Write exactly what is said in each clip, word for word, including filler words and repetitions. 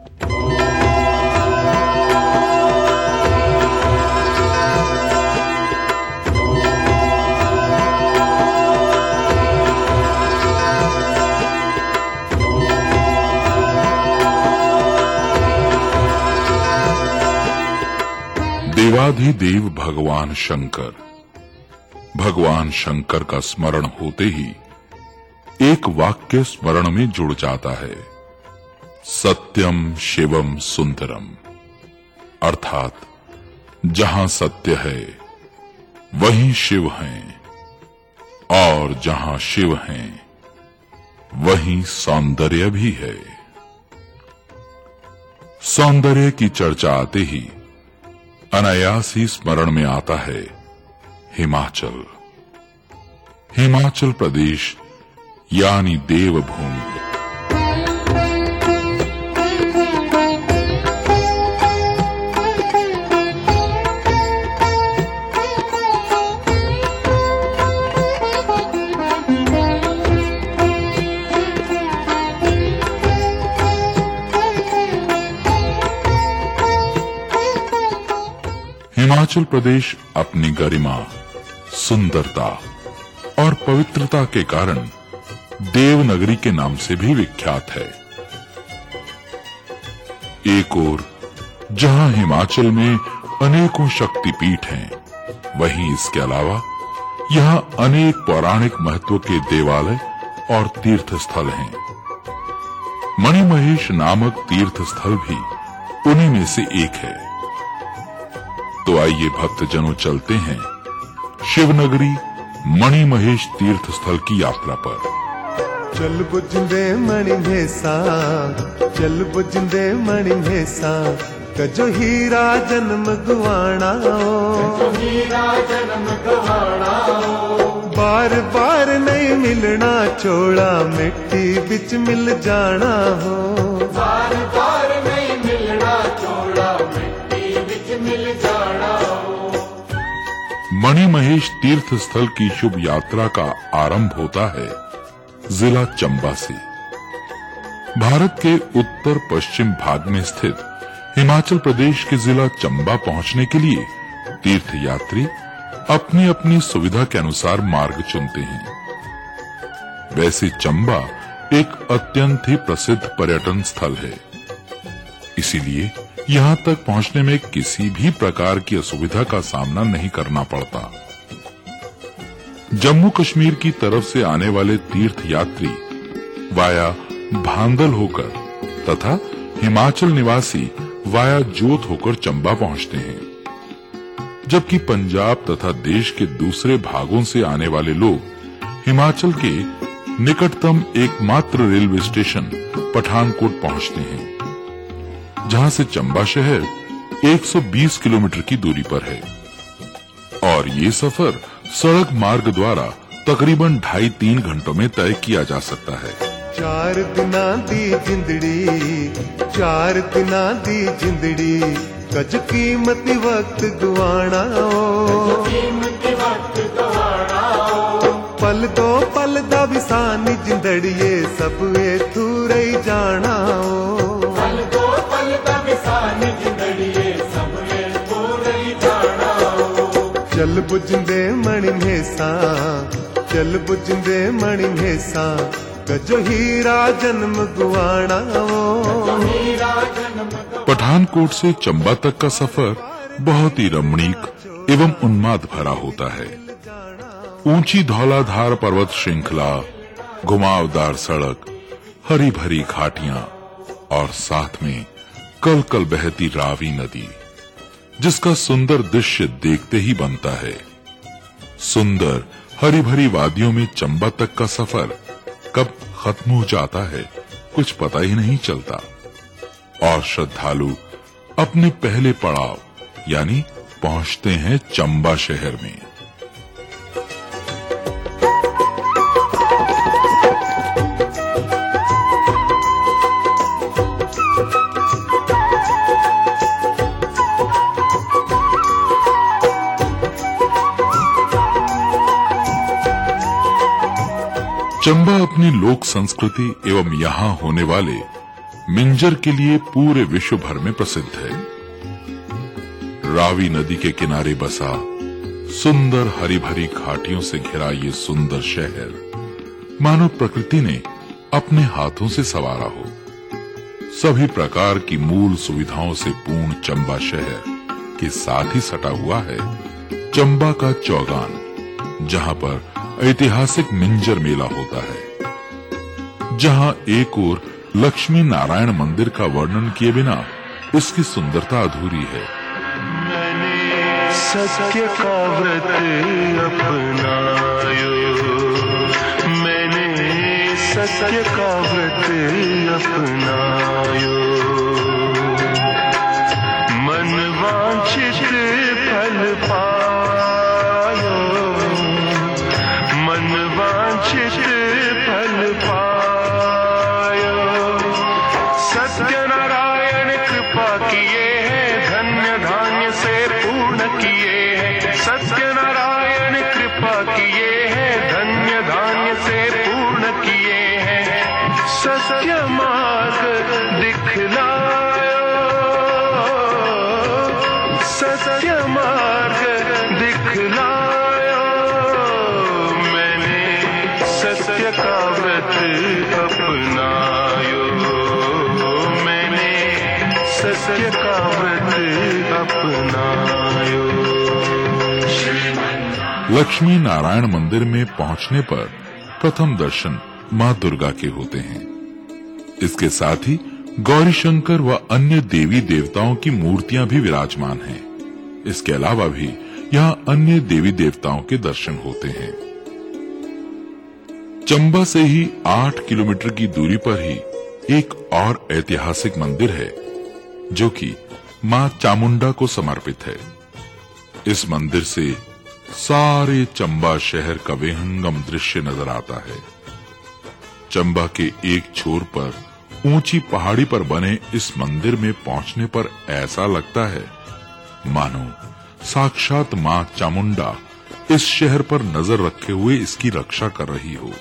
देवाधिदेव भगवान शंकर। भगवान शंकर का स्मरण होते ही एक वाक्य स्मरण में जुड़ जाता है, सत्यम शिवम सुंदरम। अर्थात जहां सत्य है वहीं शिव हैं, और जहां शिव हैं वहीं सौंदर्य भी है। सौंदर्य की चर्चा आते ही अनायास ही स्मरण में आता है हिमाचल। हिमाचल प्रदेश यानी देवभूमि। हिमाचल प्रदेश अपनी गरिमा, सुंदरता और पवित्रता के कारण देवनगरी के नाम से भी विख्यात है। एक ओर जहां हिमाचल में अनेकों शक्तिपीठ हैं, वहीं इसके अलावा यहां अनेक पौराणिक महत्व के देवालय और तीर्थ स्थल हैं। मणिमहेश नामक तीर्थ स्थल भी उन्हीं में से एक है। तो आइए भक्तजनों चलते हैं शिवनगरी मणिमहेश तीर्थ स्थल की यात्रा पर। चल बुझंदे मणिमहेसा, चल बुझंदे मणिमहेसा, कजो हीरा जन्म गवाना, कजो हीरा जन्म गवाना। बार बार नहीं मिलना चोला, मिट्टी बिच मिल जाना हो। बार बार नहीं मिलना चोला, मिट्टी बिच मिल जाना हो। मणिमहेश तीर्थ स्थल की शुभ यात्रा का आरंभ होता है जिला चंबा से। भारत के उत्तर पश्चिम भाग में स्थित हिमाचल प्रदेश के जिला चंबा पहुंचने के लिए तीर्थ यात्री अपनी अपनी सुविधा के अनुसार मार्ग चुनते हैं। वैसे चंबा एक अत्यंत ही प्रसिद्ध पर्यटन स्थल है, इसीलिए यहाँ तक पहुँचने में किसी भी प्रकार की असुविधा का सामना नहीं करना पड़ता। जम्मू कश्मीर की तरफ से आने वाले तीर्थ यात्री वाया भांदल होकर तथा हिमाचल निवासी वाया जोत होकर चंबा पहुंचते हैं, जबकि पंजाब तथा देश के दूसरे भागों से आने वाले लोग हिमाचल के निकटतम एकमात्र रेलवे स्टेशन पठानकोट पहुंचते हैं, जहां से चंबा शहर एक सौ बीस किलोमीटर की दूरी पर है। और ये सफर सड़क मार्ग द्वारा तकरीबन ढाई तीन घंटों में तय किया जा सकता है। चार दिना दी जिंदड़ी, चार दिना दी जिंदड़ी, कज कीमती वक्त गवाना, कज कीमती वक्त गवाना। पल दो पल दा विसानी जिंदड़िए, सब एथू रही जाना। पल दो पल दा विसानी जिंदड़िए, सब एथू रही जाना। चल बुझंदे मणिमहेसा, चल बुझंदे मणिमहेसा, कजो हीरा जन्म गवाना। पठानकोट से चंबा तक का सफर बहुत ही रमणीक एवं उन्माद भरा होता है। ऊंची धौलाधार पर्वत श्रृंखला, घुमावदार सड़क, हरी भरी घाटियां और साथ में कल कल बहती रावी नदी, जिसका सुंदर दृश्य देखते ही बनता है। सुंदर हरी भरी वादियों में चंबा तक का सफर कब खत्म हो जाता है कुछ पता ही नहीं चलता, और श्रद्धालु अपने पहले पड़ाव यानी पहुंचते हैं चंबा शहर में। चंबा अपनी लोक संस्कृति एवं यहाँ होने वाले मिंजर के लिए पूरे विश्व भर में प्रसिद्ध है। रावी नदी के किनारे बसा सुंदर हरी भरी घाटियों से घिरा ये सुंदर शहर मानो प्रकृति ने अपने हाथों से संवारा हो। सभी प्रकार की मूल सुविधाओं से पूर्ण चंबा शहर के साथ ही सटा हुआ है चंबा का चौगान, जहां पर ऐतिहासिक मिंजर मेला होता है, जहां एक ओर लक्ष्मी नारायण मंदिर का वर्णन किए बिना इसकी सुंदरता अधूरी है। मैंने सत्य का व्रत अपनायो, मैंने सत्य का व्रत अपनायो, मन वांछित फल पायो, मन वांछित फल पायो। सत्यनारायण कृपा किए हैं, धन्य धान्य से पूर्ण किए हैं। सत्यनारायण कृपा किए हैं, धन्य धान्य से पूर्ण किए हैं। सत्य मार्ग दिखलायो, सत्य मार्ग दिखलायो। मैंने सत्य का व्रत अपनायो, मैंने सत्य का व्रत अपनायो। लक्ष्मी नारायण मंदिर में पहुंचने पर प्रथम दर्शन मां दुर्गा के होते हैं। इसके साथ ही गौरी शंकर व अन्य देवी देवताओं की मूर्तियां भी विराजमान हैं। इसके अलावा भी यहाँ अन्य देवी देवताओं के दर्शन होते हैं। चंबा से ही आठ किलोमीटर की दूरी पर ही एक और ऐतिहासिक मंदिर है, जो कि मां चामुंडा को समर्पित है। इस मंदिर से सारे चंबा शहर का विहंगम दृश्य नजर आता है। चंबा के एक छोर पर ऊंची पहाड़ी पर बने इस मंदिर में पहुंचने पर ऐसा लगता है मानो साक्षात मां चामुंडा इस शहर पर नजर रखे हुए इसकी रक्षा कर रही हो।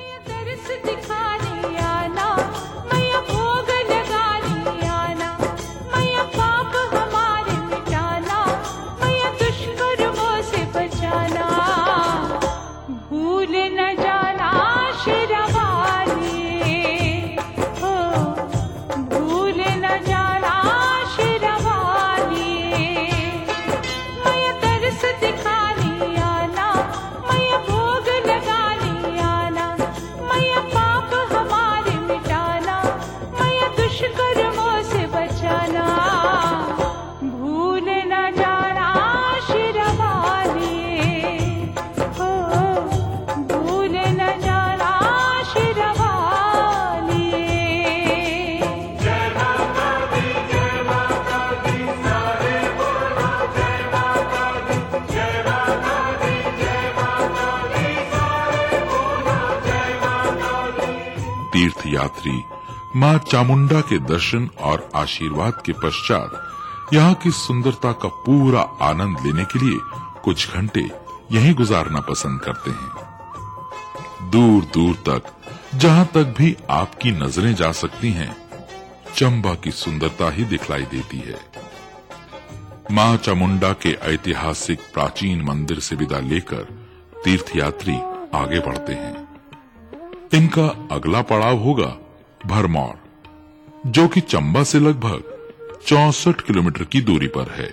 तीर्थ यात्री मां चामुंडा के दर्शन और आशीर्वाद के पश्चात यहाँ की सुंदरता का पूरा आनंद लेने के लिए कुछ घंटे यहीं गुजारना पसंद करते हैं। दूर दूर तक जहाँ तक भी आपकी नजरें जा सकती हैं, चंबा की सुंदरता ही दिखलाई देती है। मां चामुंडा के ऐतिहासिक प्राचीन मंदिर से विदा लेकर तीर्थयात्री आगे बढ़ते हैं। इनका अगला पड़ाव होगा भरमौर, जो कि चंबा से लगभग चौसठ किलोमीटर की दूरी पर है।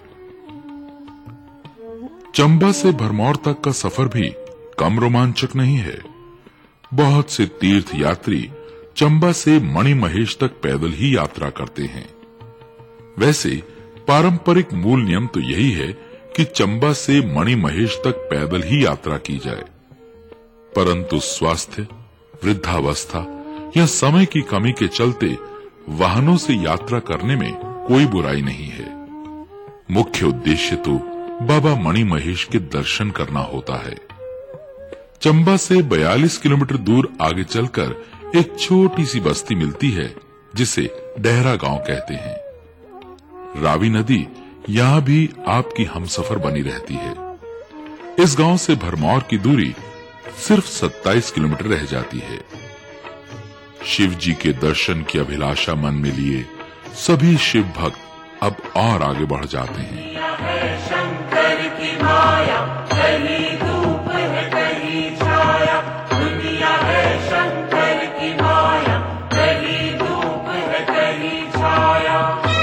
चंबा से भरमौर तक का सफर भी कम रोमांचक नहीं है। बहुत से तीर्थ यात्री चंबा से मणिमहेश तक पैदल ही यात्रा करते हैं। वैसे पारंपरिक मूल नियम तो यही है कि चंबा से मणिमहेश तक पैदल ही यात्रा की जाए, परंतु स्वास्थ्य, वृद्धावस्था या समय की कमी के चलते वाहनों से यात्रा करने में कोई बुराई नहीं है। मुख्य उद्देश्य तो बाबा मणिमहेश के दर्शन करना होता है। चंबा से बयालीस किलोमीटर दूर आगे चलकर एक छोटी सी बस्ती मिलती है, जिसे डेहरा गांव कहते हैं। रावी नदी यहाँ भी आपकी हमसफर बनी रहती है। इस गांव से भरमौर की दूरी सिर्फ सत्ताईस किलोमीटर रह जाती है। शिव जी के दर्शन की अभिलाषा मन में लिए सभी शिव भक्त अब और आगे बढ़ जाते हैं। शंकर की माया, कहीं धूप है कहीं छाया, दुनिया है शंकर की माया, कहीं धूप है कहीं छाया।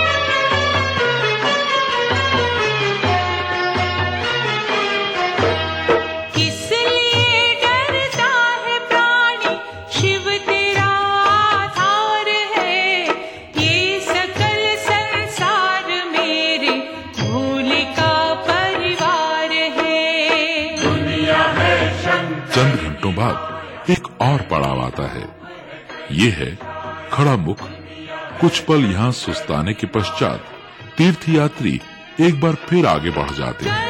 चंद घंटों बाद एक और पड़ाव आता है। ये है खड़ा मुख। कुछ पल यहाँ सुस्ताने के पश्चात तीर्थ यात्री एक बार फिर आगे बढ़ जाते हैं।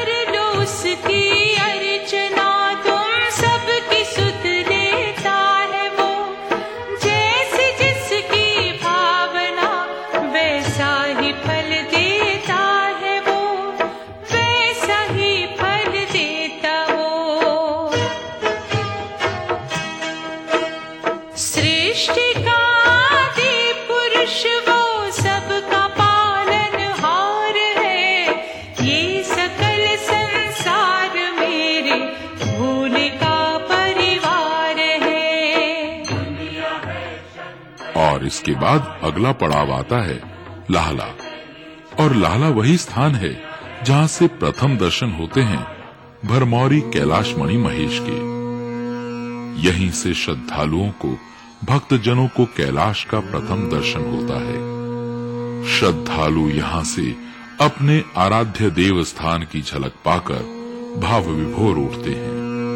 और इसके बाद अगला पड़ाव आता है लाहला। और लाहला वही स्थान है जहां से प्रथम दर्शन होते हैं भरमौरी कैलाश मणि महेश के। यहीं से श्रद्धालुओं को, भक्तजनों को कैलाश का प्रथम दर्शन होता है। श्रद्धालु यहां से अपने आराध्य देव स्थान की झलक पाकर भाव विभोर उठते हैं।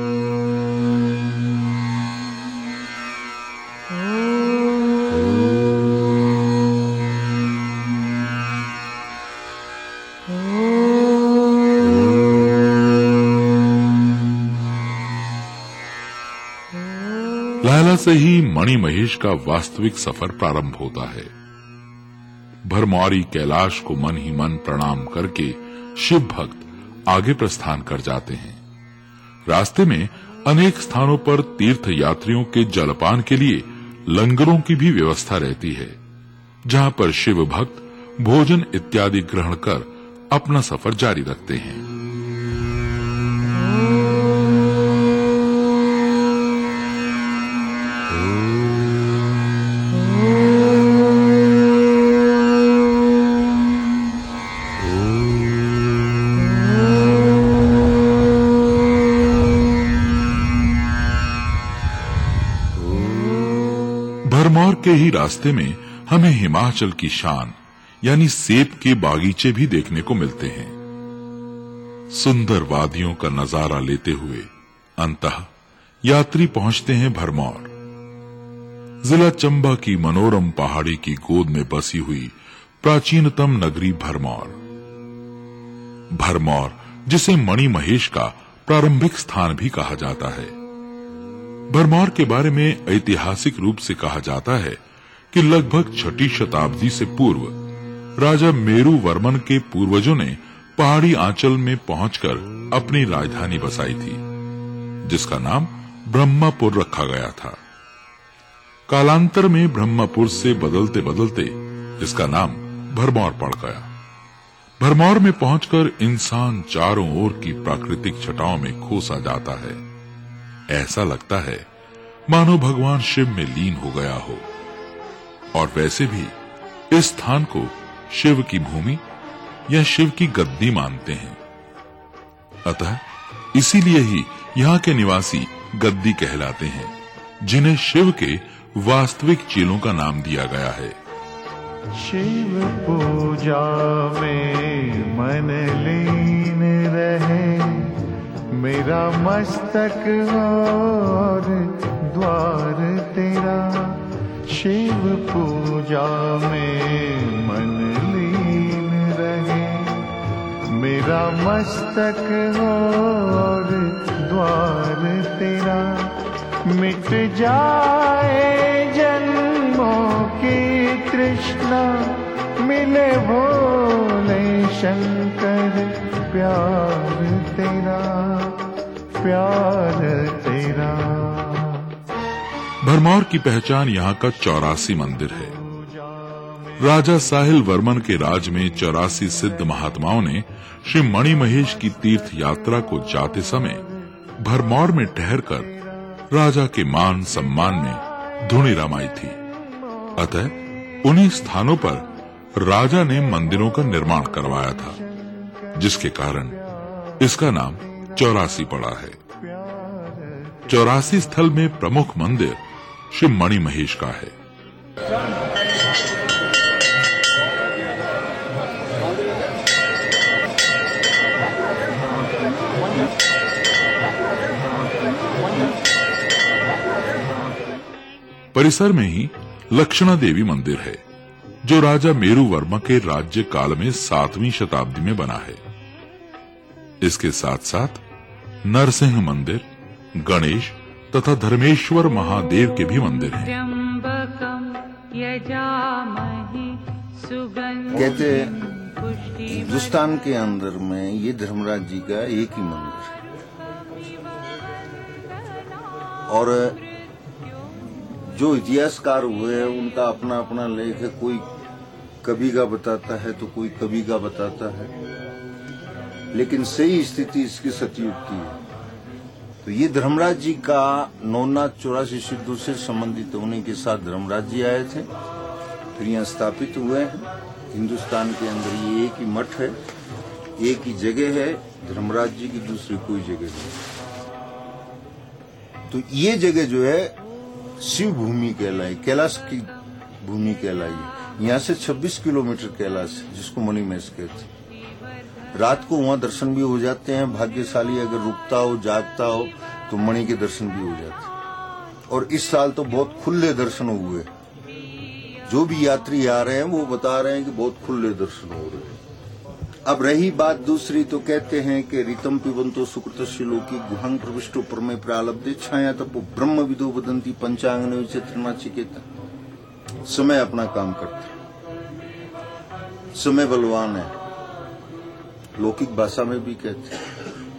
लाहला से ही मणि महेश का वास्तविक सफर प्रारंभ होता है। भरमौरी कैलाश को मन ही मन प्रणाम करके शिव भक्त आगे प्रस्थान कर जाते हैं। रास्ते में अनेक स्थानों पर तीर्थ यात्रियों के जलपान के लिए लंगरों की भी व्यवस्था रहती है, जहां पर शिव भक्त भोजन इत्यादि ग्रहण कर अपना सफर जारी रखते हैं। भरमौर के ही रास्ते में हमें हिमाचल की शान यानी सेब के बागीचे भी देखने को मिलते हैं। सुंदर वादियों का नजारा लेते हुए अंततः यात्री पहुंचते हैं भरमौर। जिला चंबा की मनोरम पहाड़ी की गोद में बसी हुई प्राचीनतम नगरी भरमौर। भरमौर जिसे मणि महेश का प्रारंभिक स्थान भी कहा जाता है। भरमौर के बारे में ऐतिहासिक रूप से कहा जाता है कि लगभग छठी शताब्दी से पूर्व राजा मेरू वर्मन के पूर्वजों ने पहाड़ी आंचल में पहुंचकर अपनी राजधानी बसाई थी, जिसका नाम ब्रह्मपुर रखा गया था। कालांतर में ब्रह्मपुर से बदलते बदलते इसका नाम भरमौर पड़ गया। भरमौर में पहुंचकर इंसान चारों ओर की प्राकृतिक छटाओं में खोसा जाता है। ऐसा लगता है मानो भगवान शिव में लीन हो गया हो। और वैसे भी इस स्थान को शिव की भूमि या शिव की गद्दी मानते हैं। अतः इसीलिए ही यहाँ के निवासी गद्दी कहलाते हैं, जिन्हें शिव के वास्तविक चेलों का नाम दिया गया है। शिव पूजा में मन लीन रहे, मेरा मस्तक और द्वार तेरा। शिव पूजा में मन लीन रहे, मेरा मस्तक और द्वार तेरा। मिट जाए जन्मों की तृष्णा, मिले भोले शंकर प्यार तेरा, प्यार तेरा। भरमौर की पहचान यहाँ का चौरासी मंदिर है। राजा साहिल वर्मन के राज में चौरासी सिद्ध महात्माओं ने श्री मणिमहेश की तीर्थ यात्रा को जाते समय भरमौर में ठहरकर राजा के मान सम्मान में धुनी रमाई थी। अतः उन्हीं स्थानों पर राजा ने मंदिरों का निर्माण करवाया था, जिसके कारण इसका नाम चौरासी पड़ा है। चौरासी स्थल में प्रमुख मंदिर श्री मणिमहेश का है। परिसर में ही लक्षणा देवी मंदिर है, जो राजा मेरू वर्मा के राज्य काल में सातवीं शताब्दी में बना है। इसके साथ साथ नरसिंह मंदिर, गणेश तथा धर्मेश्वर महादेव के भी मंदिर हैं। कहते हिंदुस्तान के अंदर में ये धर्मराज जी का एक ही मंदिर है, और जो इतिहासकार हुए हैं उनका अपना अपना लेख है। कोई कभी का बताता है तो कोई कभी का बताता है, लेकिन सही स्थिति इसकी सतयुग की है। तो ये धर्मराज जी का नौनाथ चौरासी सिद्धों से संबंधित होने के साथ धर्मराज जी आए थे, फिर यहाँ स्थापित हुए हैं। हिंदुस्तान के अंदर ये एक ही मठ है, एक ही जगह है धर्मराज जी की, दूसरी कोई जगह नहीं। तो ये जगह जो है शिव भूमि कहलाई, कैलाश की भूमि कहलाई। यहाँ से छब्बीस किलोमीटर कैलाश है, जिसको मणिमहेश कहते हैं। रात को वहाँ दर्शन भी हो जाते हैं। भाग्यशाली अगर रुकता हो, जागता हो, तो मणि के दर्शन भी हो जाते हैं। और इस साल तो बहुत खुले दर्शन हुए। जो भी यात्री आ रहे हैं वो बता रहे हैं कि बहुत खुले दर्शन हो रहे हैं। अब रही बात दूसरी, तो कहते हैं कि ऋतम पिबंतो सुकृतस्य लोकी गुहांग प्रविष्टो परमे प्रालब्धे छाया तपो ब्रह्म विदो वदंती पंचांग चित्रनाचिकेता। समय अपना काम करता है, समय बलवान है, लौकिक भाषा में भी कहते हैं।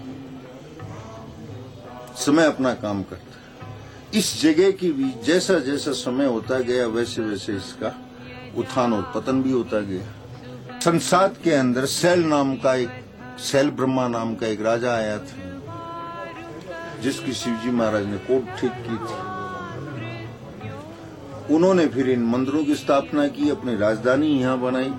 समय अपना काम करता है। इस जगह की भी जैसा जैसा समय होता गया वैसे वैसे इसका उत्थान और पतन भी होता गया। संसाद के अंदर सैल नाम का एक सैल ब्रह्मा नाम का एक राजा आया था, जिसकी शिवजी महाराज ने कोर्ट ठीक की थी। उन्होंने फिर इन मंदिरों की स्थापना की, अपनी राजधानी यहाँ बनाई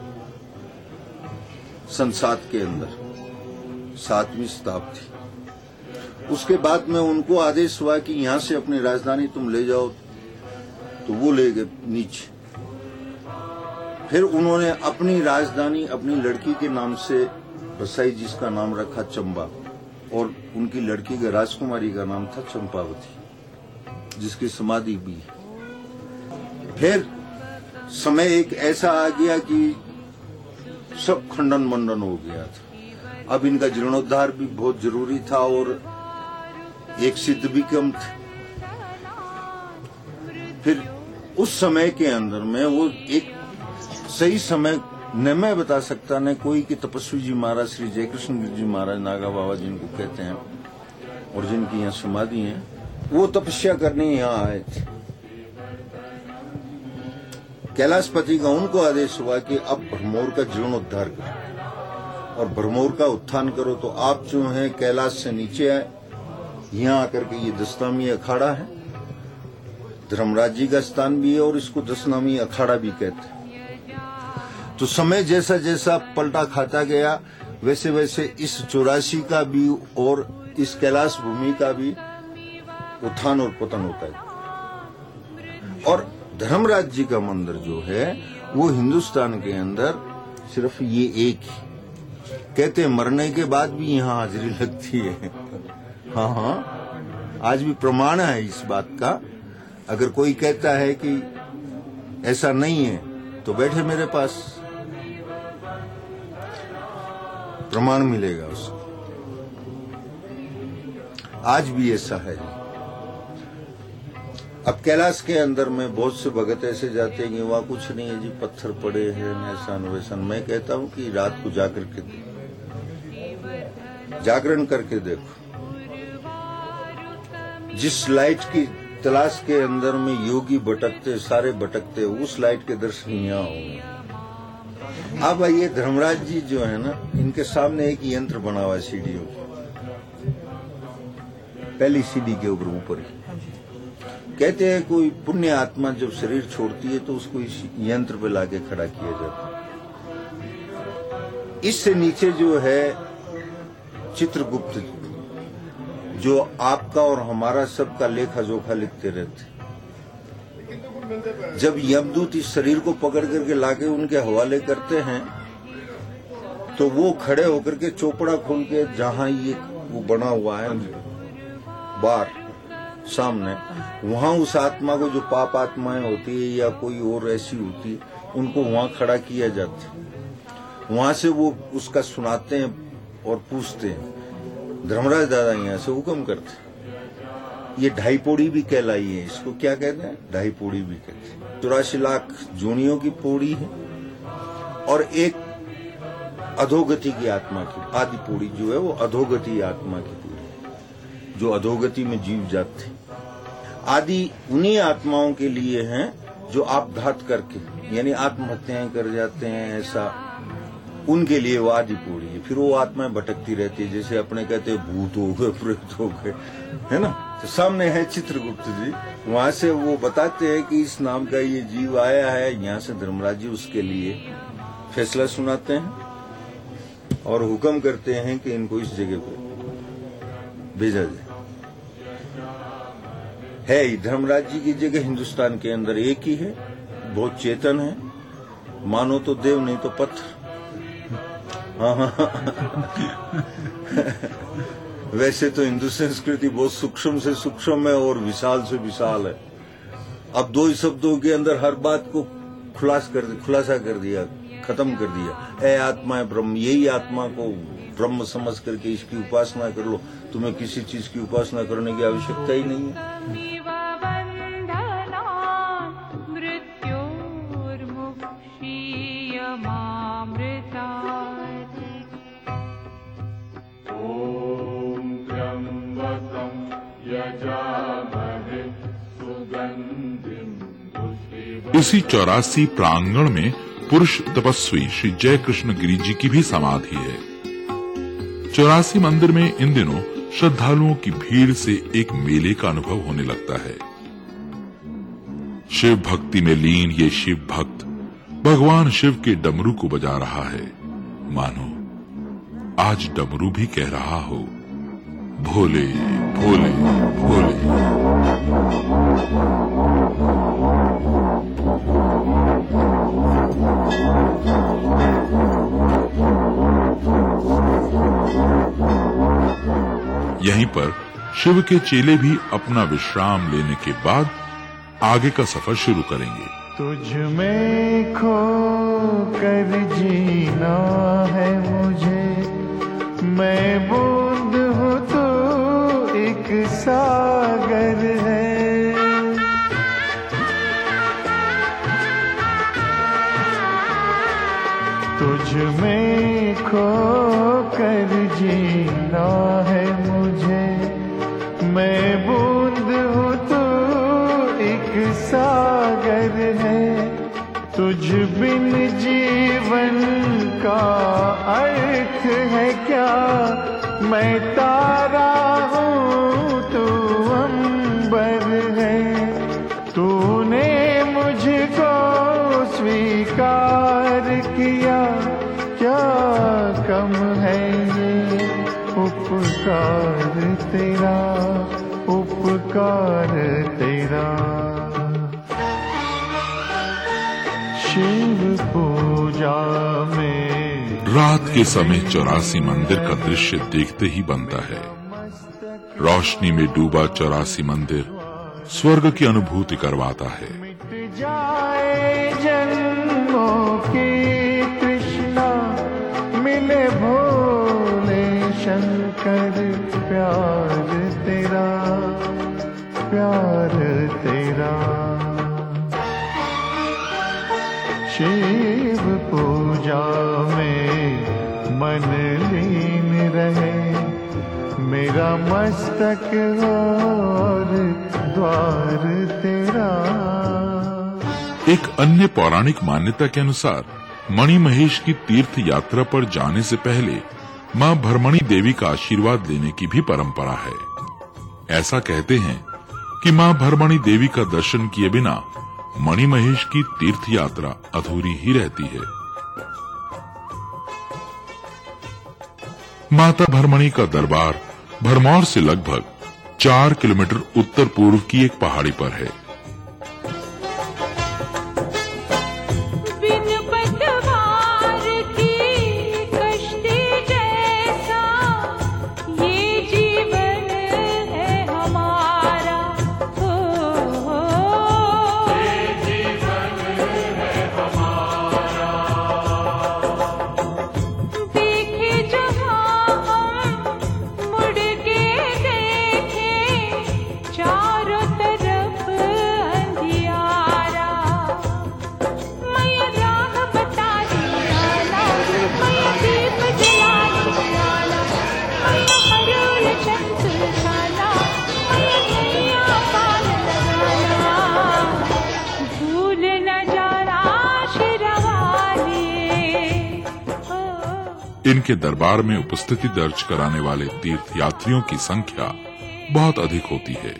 संसाद के अंदर, सातवीं शताब्दी। उसके बाद में उनको आदेश हुआ कि यहाँ से अपनी राजधानी तुम ले जाओ, तो वो ले गए नीचे। फिर उन्होंने अपनी राजधानी अपनी लड़की के नाम से बसाई, जिसका नाम रखा चंबा, और उनकी लड़की के राजकुमारी का नाम था चंपावती, जिसकी समाधि भी है। फिर समय एक ऐसा आ गया कि सब खंडन मंडन हो गया था। अब इनका जीर्णोद्धार भी बहुत जरूरी था, और एक सिद्ध भी कम थे। फिर उस समय के अंदर में वो एक सही समय न मैं बता सकता न कोई कि तपस्वी जी महाराज श्री जयकृष्ण गिरि जी महाराज नागा बाबा जिनको कहते हैं, और जिनकी यहाँ समाधि है, वो तपस्या करने यहाँ आए थे। कैलाशपति का उनको आदेश हुआ कि अब भरमौर का जीर्णोद्धार करो और भरमौर का उत्थान करो। तो आप जो हैं कैलाश से नीचे आए, यहाँ आकर के ये दशनामी अखाड़ा है, धर्मराज जी का स्थान भी है, और इसको दशनामी अखाड़ा भी कहते हैं। तो समय जैसा जैसा पलटा खाता गया, वैसे वैसे इस चौरासी का भी और इस कैलाश भूमि का भी उत्थान और पतन होता है। और धर्मराज जी का मंदिर जो है वो हिंदुस्तान के अंदर सिर्फ ये एक ही। कहते हैं मरने के बाद भी यहाँ हाजिरी लगती है। हाँ हाँ, आज भी प्रमाण है इस बात का। अगर कोई कहता है कि ऐसा नहीं है तो बैठे मेरे पास, प्रमाण मिलेगा उसको। आज भी ऐसा है। अब कैलाश के अंदर में बहुत से भगत ऐसे जाते हैं कि वहां कुछ नहीं है जी, पत्थर पड़े हैं, ऐसा वैसा। मैं कहता हूं कि रात को जाकर के देखो, जागरण करके देखो। जिस लाइट की तलाश के अंदर में योगी भटकते सारे भटकते, उस लाइट के दर्शन यहाँ होंगे। अब ये धर्मराज जी जो है ना, इनके सामने एक यंत्र बना हुआ है सीढ़ियों, पहली सीढ़ी के ऊपर ऊपर ही कहते हैं कोई पुण्य आत्मा जब शरीर छोड़ती है तो उसको इस यंत्र पे लाके खड़ा किया जाता है। इससे नीचे जो है चित्रगुप्त, जो आपका और हमारा सबका लेखा जोखा लिखते रहते। जब यमदूत इस शरीर को पकड़ करके लाके उनके हवाले करते हैं तो वो खड़े होकर के चौपड़ा खोल के जहां ये वो बना हुआ है बार सामने, वहां उस आत्मा को, जो पाप आत्माएं होती है या कोई और ऐसी होती है, उनको वहां खड़ा किया जाता है। वहां से वो उसका सुनाते हैं और पूछते हैं। धर्मराज दादा यहाँ से हुक्म करते हैं। ये ढाई पौड़ी भी कहलाई है, इसको क्या कहते हैं? ढाई पौड़ी भी कहते हैं। चौरासी लाख जोनियों की पौड़ी है और एक अधोगति की आत्मा की आदि पौड़ी जो है वो अधोगति आत्मा की पौड़ी, जो अधोगति में जीव जाते। आदि उन्हीं आत्माओं के लिए हैं जो आपघात करके यानी आत्महत्याएं कर जाते हैं, ऐसा उनके लिए वो आदि पौड़ी है। फिर वो आत्माएं भटकती रहती है, जैसे अपने कहते हैं भूत हो गए, प्रेत हो गए, है ना। तो सामने है चित्रगुप्त जी, वहां से वो बताते हैं कि इस नाम का ये जीव आया है। यहाँ से धर्मराज जी उसके लिए फैसला सुनाते हैं और हुक्म करते हैं कि इनको इस जगह पे भेजा जाए। है धर्मराज जी की जगह हिंदुस्तान के अंदर एक ही है, बहुत चेतन है, मानो तो देव नहीं तो पत्थर। हाँ हाँ वैसे तो हिंदू संस्कृति बहुत सूक्ष्म से सूक्ष्म है और विशाल से विशाल है। अब दो ही शब्दों के अंदर हर बात को खुलास कर खुलासा कर दिया, खत्म कर दिया। ए आत्मा है ब्रह्म, यही आत्मा को ब्रह्म समझ करके इसकी उपासना कर लो, तुम्हें किसी चीज की उपासना करने की आवश्यकता ही नहीं है। इसी चौरासी प्रांगण में पुरुष तपस्वी श्री जय कृष्ण गिरी जी की भी समाधि है। चौरासी मंदिर में इन दिनों श्रद्धालुओं की भीड़ से एक मेले का अनुभव होने लगता है। शिव भक्ति में लीन ये शिव भक्त भगवान शिव के डमरू को बजा रहा है, मानो आज डमरू भी कह रहा हो, भोले भोले भोले। यहीं पर शिव के चेले भी अपना विश्राम लेने के बाद आगे का सफर शुरू करेंगे। तुझ में खो कर जीना है मुझे, मैं बूंद हूँ तो एक सागर है। तुझ में खो कर जीना है मुझे, मैं बूंद हूँ तो एक सागर है। तुझ बिन जीवन का अर्थ है क्या, मैं तारा हूँ तू अंबर है। तूने मुझको स्वीकार किया, क्या कम है ये उपकार तेरा, उपकार तेरा। शिव पूजा में रात के समय चौरासी मंदिर का दृश्य देखते ही बनता है। रोशनी में डूबा चौरासी मंदिर स्वर्ग की अनुभूति करवाता है। मिट जाए जन्मों की तृष्णा, मिले भोले शंकर प्यार तेरा, प्यार तेरा। शिव पूजा में मन लीन रहे, मेरा मस्तक और द्वार तेरा। एक अन्य पौराणिक मान्यता के अनुसार मणिमहेश की तीर्थ यात्रा पर जाने से पहले मां भरमणी देवी का आशीर्वाद लेने की भी परंपरा है। ऐसा कहते हैं कि मां भरमणी देवी का दर्शन किए बिना मणिमहेश की तीर्थ यात्रा अधूरी ही रहती है। माता भरमणी का दरबार भरमौर से लगभग चार किलोमीटर उत्तर पूर्व की एक पहाड़ी पर है। इनके दरबार में उपस्थिति दर्ज कराने वाले तीर्थ यात्रियों की संख्या बहुत अधिक होती है।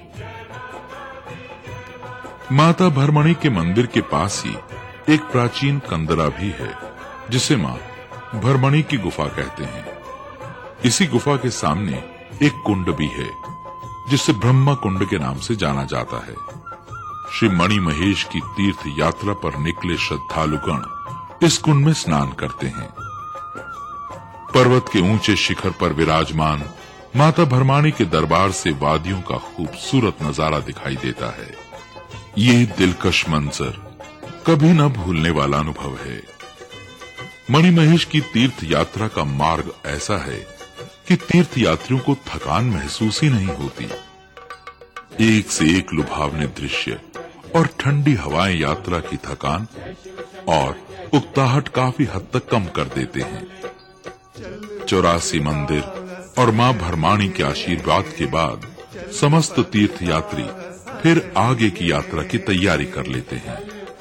माता भरमणी के मंदिर के पास ही एक प्राचीन कंदरा भी है, जिसे मां भरमणी की गुफा कहते हैं। इसी गुफा के सामने एक कुंड भी है, जिसे ब्रह्मा कुंड के नाम से जाना जाता है। श्री मणिमहेश की तीर्थ यात्रा पर निकले श्रद्धालुगण इस कुंड में स्नान करते हैं। पर्वत के ऊंचे शिखर पर विराजमान माता भरमणी के दरबार से वादियों का खूबसूरत नजारा दिखाई देता है। ये दिलकश मंजर कभी न भूलने वाला अनुभव है। मणिमहेश की तीर्थ यात्रा का मार्ग ऐसा है कि तीर्थ यात्रियों को थकान महसूस ही नहीं होती। एक से एक लुभावने दृश्य और ठंडी हवाएं यात्रा की थकान और उकताहट काफी हद तक कम कर देते हैं। चौरासी मंदिर और मां भरमणी के आशीर्वाद के बाद समस्त तीर्थ यात्री फिर आगे की यात्रा की तैयारी कर लेते हैं।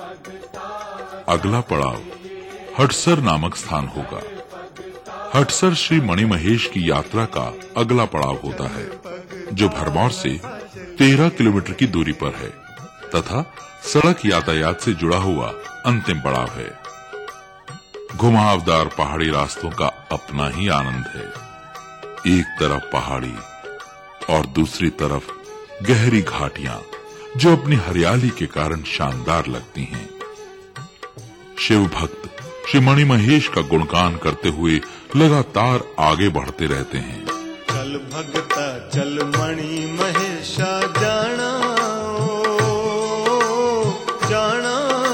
अगला पड़ाव हटसर नामक स्थान होगा। हटसर श्री मणिमहेश की यात्रा का अगला पड़ाव होता है, जो भरमौर से तेरह किलोमीटर की दूरी पर है तथा सड़क यातायात से जुड़ा हुआ अंतिम पड़ाव है। घुमावदार पहाड़ी रास्तों का अपना ही आनंद है। एक तरफ पहाड़ी और दूसरी तरफ गहरी घाटियां, जो अपनी हरियाली के कारण शानदार लगती हैं। शिव भक्त श्री मणिमहेश का गुणगान करते हुए लगातार आगे बढ़ते रहते हैं। चल भगता चल मणिमहेशा जाना जाना,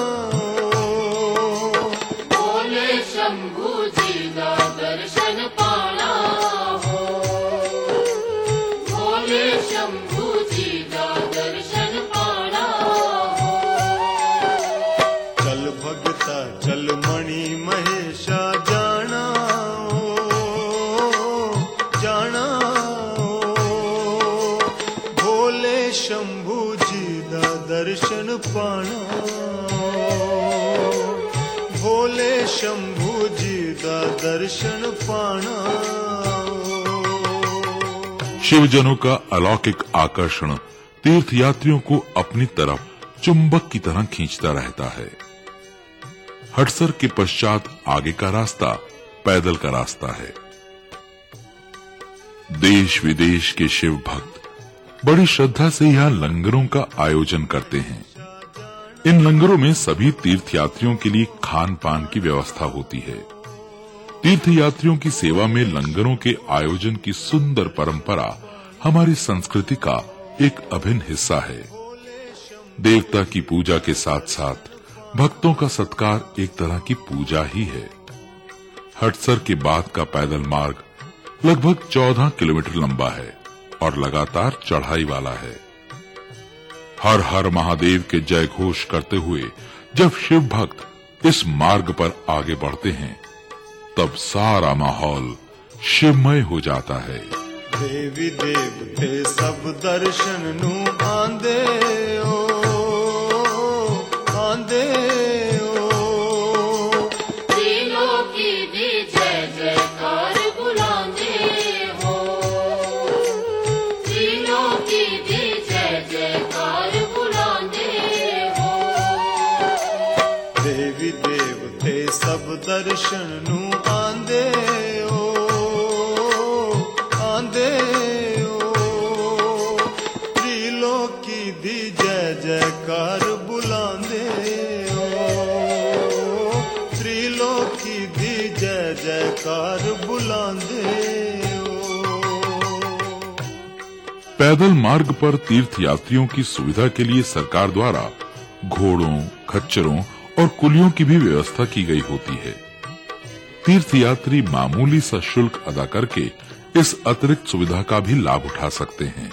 शंभू जी का दर्शन पाना हो, भोले शंभू जी का दर्शन पाना हो। चल भगता चल मणिमहेशा जाना जाना, भोले शंभू जी का दर्शन पाना, भोले शंभू जी का दर्शन पाना। शिवजनों का अलौकिक आकर्षण तीर्थ यात्रियों को अपनी तरफ चुंबक की तरह खींचता रहता है। हटसर के पश्चात आगे का रास्ता पैदल का रास्ता है। देश विदेश के शिव भक्त बड़ी श्रद्धा से यहाँ लंगरों का आयोजन करते हैं। इन लंगरों में सभी तीर्थ यात्रियों के लिए खान पान की व्यवस्था होती है। तीर्थ यात्रियों की सेवा में लंगरों के आयोजन की सुंदर परंपरा हमारी संस्कृति का एक अभिन्न हिस्सा है। देवता की पूजा के साथ साथ भक्तों का सत्कार एक तरह की पूजा ही है। हटसर के बाद का पैदल मार्ग लगभग चौदह किलोमीटर लंबा है और लगातार चढ़ाई वाला है। हर हर महादेव के जय घोष करते हुए जब शिव भक्त इस मार्ग पर आगे बढ़ते हैं, तब सारा माहौल शिवमय हो जाता है। देवी देवते सब दर्शन नू आंदे ओ आंदे ओ त्रिलोकी दी जय जयकार बुलांदे हो त्रिलोकी दी जय जयकार बुलांदे हो देवी देवते सब दर्शन नू आंदे ओ आंदे ओ त्रिलोकी दी जय जयकार बुलांदे ओ त्रिलोकी दी जय जयकार बुलांदे ओ पैदल मार्ग पर तीर्थ यात्रियों की सुविधा के लिए सरकार द्वारा घोड़ों, खच्चरों और कुलियों की भी व्यवस्था की गई होती है। तीर्थ यात्री मामूली सा शुल्क अदा करके इस अतिरिक्त सुविधा का भी लाभ उठा सकते हैं।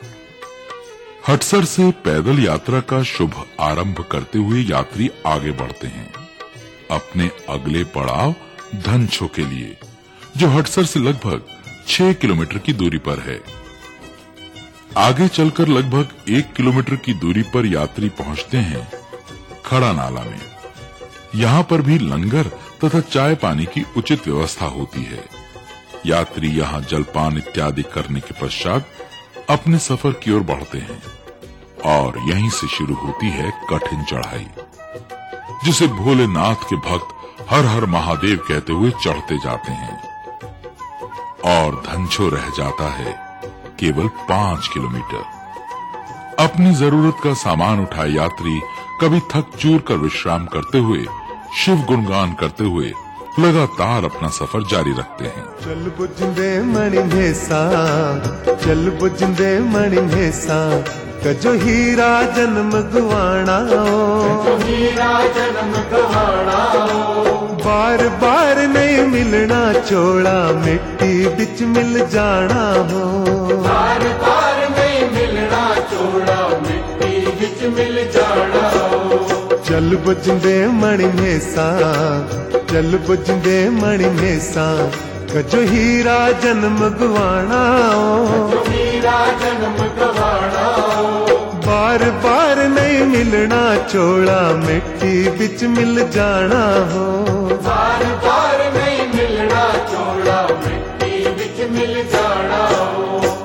हटसर से पैदल यात्रा का शुभ आरंभ करते हुए यात्री आगे बढ़ते हैं अपने अगले पड़ाव धनछो के लिए, जो हटसर से लगभग छह किलोमीटर की दूरी पर है। आगे चलकर लगभग एक किलोमीटर की दूरी पर यात्री पहुंचते हैं खड़ा नाला में। यहाँ पर भी लंगर तथा चाय पानी की उचित व्यवस्था होती है। यात्री यहाँ जलपान इत्यादि करने के पश्चात अपने सफर की ओर बढ़ते हैं और यहीं से शुरू होती है कठिन चढ़ाई, जिसे भोलेनाथ के भक्त हर हर महादेव कहते हुए चढ़ते जाते हैं और धनछो रह जाता है केवल पांच किलोमीटर। अपनी जरूरत का सामान उठाए यात्री कभी थक चूर कर विश्राम करते हुए शिव गुणगान करते हुए लगातार अपना सफर जारी रखते हैं। चल बुझंदे मणि भेसा चल बुझंदे मणि भेसा कजो हीरा जन्म गवाना कजो हीरा जन्म गवाना बार बार नहीं मिलना चोला मिट्टी बिच मिल जाना हो बार बार नहीं मिलना चोला मिट्टी बिच मिल जाना हो चल बुझंदे मणि भेसा चल बुझंदे मणि भेसा कजो हीरा जन्म गवाना हीरा जन्म गवाना बार बार नहीं मिलना चोला मिट्टी बिच मिल जाना हो बार बार नहीं मिलना चोला मिट्टी बिच मिल जाना हो।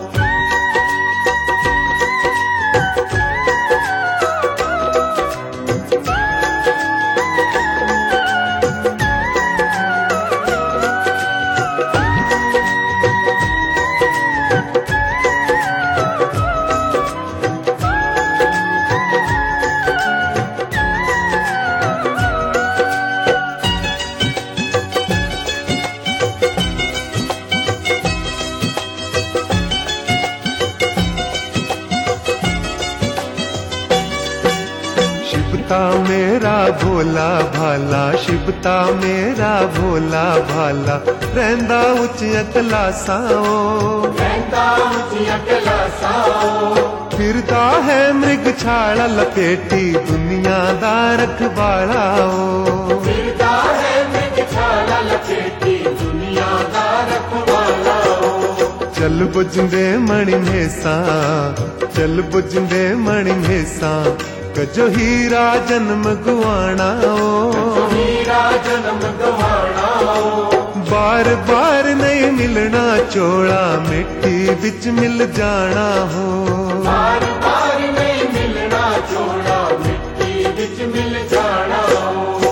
शिवता मेरा भोला भाला शिवता मेरा भोला भाला रहंदा उच्चियां कलासाओ रहंदा उच्चियां कलासाओ फिरदा है मृग छाला लपेटी दुनिया दा रखवालाओ फिरदा है मृग छाला लपेटी दुनिया दा रखवालाओ चल बुझंदे मणि भेसा चल बुझंदे मणि भेसा कजो हीरा जन्म गवाना हीरा जन्म गवाना बार बार नहीं मिलना चोला मिट्टी बिच मिल जाना हो बार बार नहीं मिलना चोला मिट्टी बिच मिल जाना हो।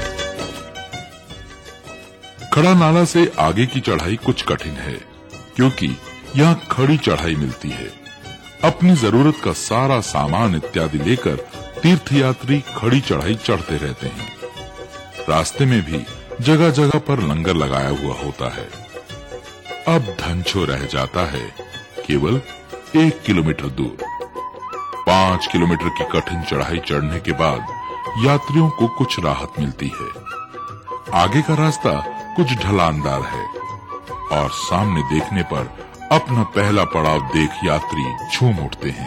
खड़ा नाला से आगे की चढ़ाई कुछ कठिन है क्योंकि यहाँ खड़ी चढ़ाई मिलती है। अपनी जरूरत का सारा सामान इत्यादि लेकर तीर्थयात्री खड़ी चढ़ाई चढ़ते रहते हैं। रास्ते में भी जगह जगह पर लंगर लगाया हुआ होता है। अब धनछो रह जाता है केवल एक किलोमीटर दूर। पांच किलोमीटर की कठिन चढ़ाई चढ़ने के बाद यात्रियों को कुछ राहत मिलती है। आगे का रास्ता कुछ ढलानदार है और सामने देखने पर अपना पहला पड़ाव देख यात्री झूम उठते हैं।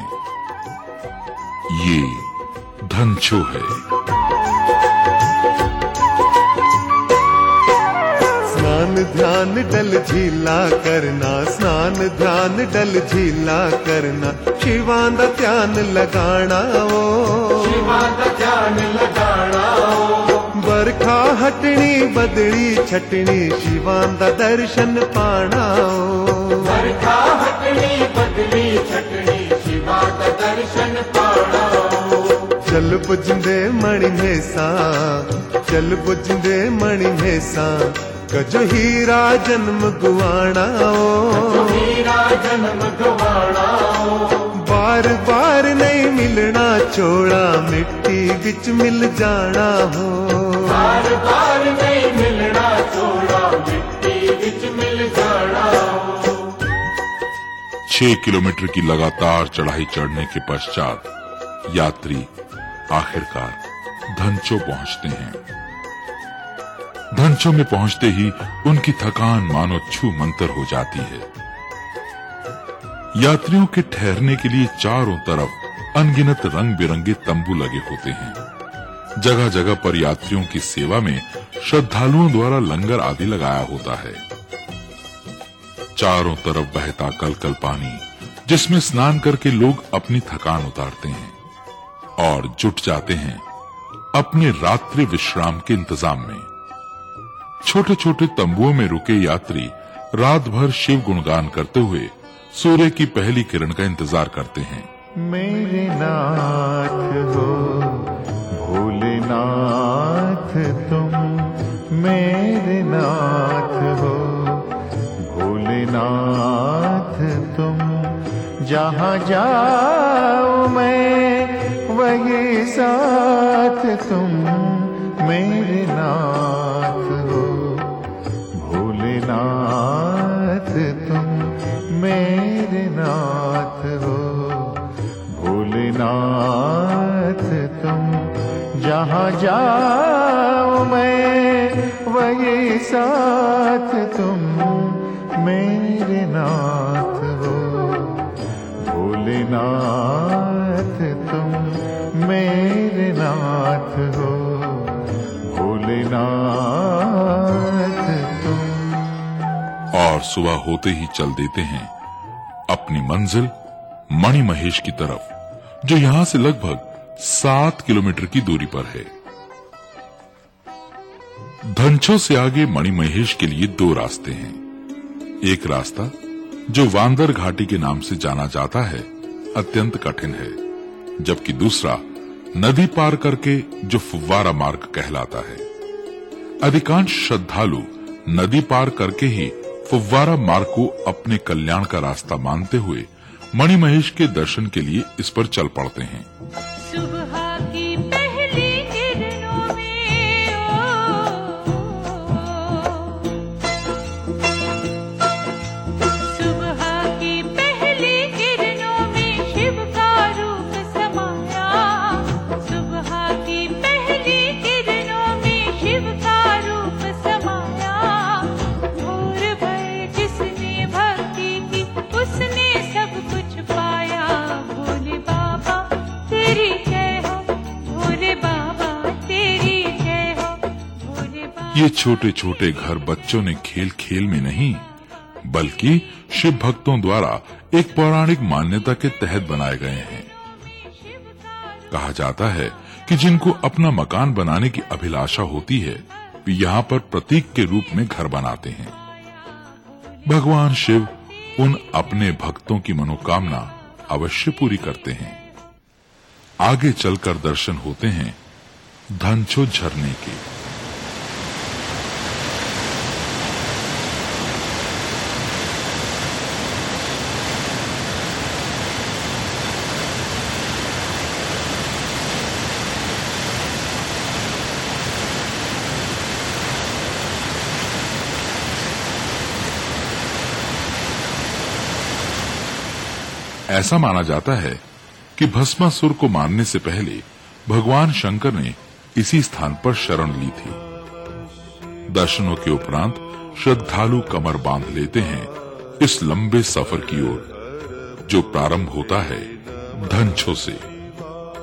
ये धनछो है। स्नान स्नान ध्यान डल झीला करना, स्नान ध्यान डल झीला करना, शिवां दा ध्यान लगाना ओ, शिवां दा ध्यान लगाना ओ, बरखा हटनी बदली छटनी, शिवां दा दर्शन पाना ओ, बरखा हटनी बदली छटनी, शिवां दा दर्शन पाना ओ, चल पुजंदे मणि मेसा, चल पुजंदे मणि मेसा, कजो हीरा जन्म गुआना ओ, हीरा जन्म गवाना ओ, बार बार नहीं मिलना छोड़ा, मिट्टी बिच मिल जाना हो, बार बार नहीं मिलना छोड़ा, मिट्टी विच मिल जाना हो। छह किलोमीटर की लगातार चढ़ाई चढ़ने के पश्चात यात्री आखिरकार धनचो पहुंचते हैं। धनचो में पहुंचते ही उनकी थकान मानो छू मंतर हो जाती है। यात्रियों के ठहरने के लिए चारों तरफ अनगिनत रंग बिरंगे तंबू लगे होते हैं। जगह जगह पर यात्रियों की सेवा में श्रद्धालुओं द्वारा लंगर आदि लगाया होता है। चारों तरफ बहता कलकल पानी, जिसमें स्नान करके लोग अपनी थकान उतारते हैं और जुट जाते हैं अपने रात्रि विश्राम के इंतजाम में। छोटे छोटे तंबुओं में रुके यात्री रात भर शिव गुणगान करते हुए सूर्य की पहली किरण का इंतजार करते हैं। मेरे नाथ हो भोलेनाथ तुम, मेरे नाथ हो भोलेनाथ तुम, जहाँ जाओ मैं वही साथ तुम, मेरे नाथ हो भोलेनाथ तुम, मेरे नाथ हो भोलेनाथ तुम, जहाँ जाओ मैं वही साथ तुम, मेरे नाथ हो भोलेनाथ तुम, मेरे नाथ हो भोलेनाथ तुम। और सुबह होते ही चल देते हैं अपनी मंजिल मणि महेश की तरफ, जो यहां से लगभग सात किलोमीटर की दूरी पर है। धनचो से आगे मणि महेश के लिए दो रास्ते हैं। एक रास्ता जो वांदर घाटी के नाम से जाना जाता है अत्यंत कठिन है, जबकि दूसरा नदी पार करके जो फुव्वारा मार्ग कहलाता है। अधिकांश श्रद्धालु नदी पार करके ही फुव्वारा मार्ग को अपने कल्याण का रास्ता मानते हुए मणि महेश के दर्शन के लिए इस पर चल पड़ते हैं। सुबह की पहली किरणों में ओ, सुबह की पहली किरणों में शिव का रूप समाया, सुबह की पहली किरणों में शिव का रूप समाया, भोर भर जिसने भक्ति की उसने सब कुछ पाया, भोले बाबा तेरी जय हो, भोले बाबा तेरी जय हो, भोले बाबा। ये छोटे छोटे घर बच्चों ने खेल खेल में नहीं, बल्कि शिव भक्तों द्वारा एक पौराणिक मान्यता के तहत बनाए गए हैं। कहा जाता है कि जिनको अपना मकान बनाने की अभिलाषा होती है, वे यहाँ पर प्रतीक के रूप में घर बनाते हैं। भगवान शिव उन अपने भक्तों की मनोकामना अवश्य पूरी करते हैं। आगे चलकर दर्शन होते हैं धनचो झरने के। ऐसा माना जाता है कि भस्मासुर को मारने से पहले भगवान शंकर ने इसी स्थान पर शरण ली थी। दर्शनों के उपरांत श्रद्धालु कमर बांध लेते हैं इस लंबे सफर की ओर, जो प्रारंभ होता है धनचो से।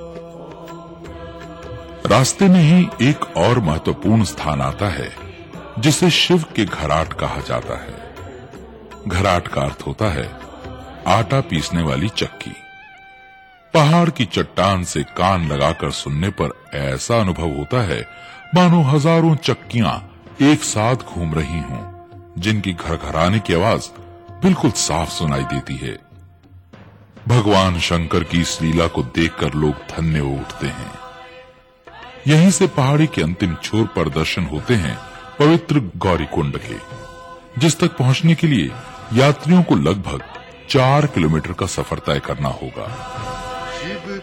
रास्ते में ही एक और महत्वपूर्ण स्थान आता है, जिसे शिव के घराट कहा जाता है। घराट का अर्थ होता है आटा पीसने वाली चक्की। पहाड़ की चट्टान से कान लगाकर सुनने पर ऐसा अनुभव होता है मानो हजारों चक्कियां एक साथ घूम रही हों, जिनकी घरघराने की आवाज बिल्कुल साफ सुनाई देती है। भगवान शंकर की इस लीला को देखकर लोग धन्य हो उठते हैं। यहीं से पहाड़ी के अंतिम छोर पर दर्शन होते हैं पवित्र गौरीकुंड के, जिस तक पहुंचने के लिए यात्रियों को लगभग चार किलोमीटर का सफर तय करना होगा। शिव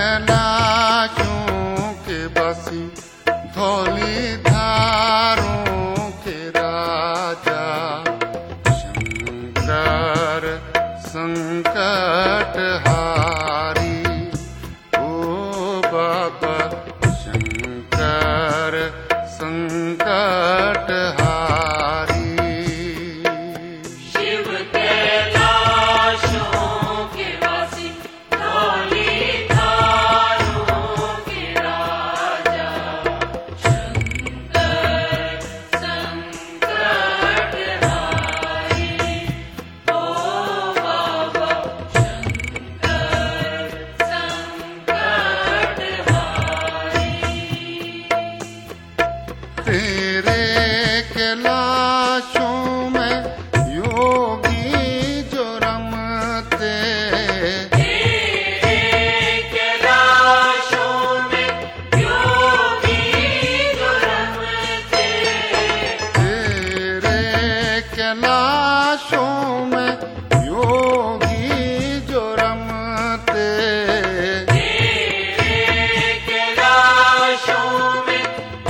कैलाशों के बसी धौली धारों के राजा, शंकर संकट हारी, ओ बाबा शंकर संकट हारी। शिव कैलाशों के वासी धौली धारों के राजा, शंकर संकट हारी, ओ बाबा शंकर संकट हारी। तेरे कैलाशों में योगी जो रमते, तेरे कैलाशों में योगी जो रमते, तेरे कैलाशों में योगी जो रमते, तेरे कैलाशों में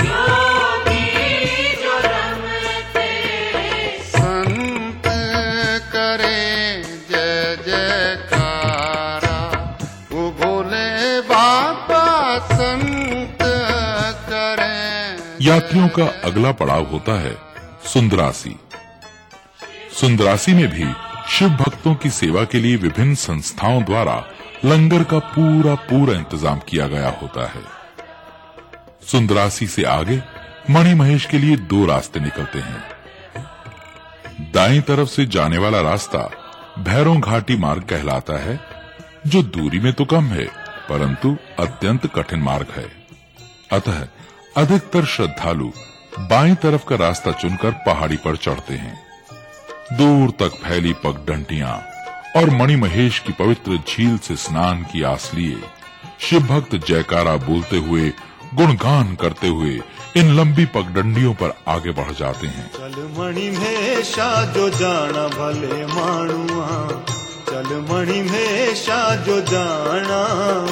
योगी जो रमते, संत करे जय जयकारा, वो भोले बाबा संत करें। यात्रियों का अगला पड़ाव होता है सुंदरासी। सुंदरासी में भी शिव भक्तों की सेवा के लिए विभिन्न संस्थाओं द्वारा लंगर का पूरा पूरा इंतजाम किया गया होता है। सुंदरासी से आगे मणिमहेश के लिए दो रास्ते निकलते हैं। दाईं तरफ से जाने वाला रास्ता भैरव घाटी मार्ग कहलाता है, जो दूरी में तो कम है परंतु अत्यंत कठिन मार्ग है। अतः अधिकतर श्रद्धालु बाईं तरफ का रास्ता चुनकर पहाड़ी पर चढ़ते हैं। दूर तक फैली पगडंडियां और मणिमहेश की पवित्र झील से स्नान की आस लिए शिव भक्त जयकारा बोलते हुए, गुणगान करते हुए इन लंबी पगडंडियों पर आगे बढ़ जाते हैं। चल मणिमहेशा जो जाना भले माणुआ, चल मणिमहेशा जो जाना,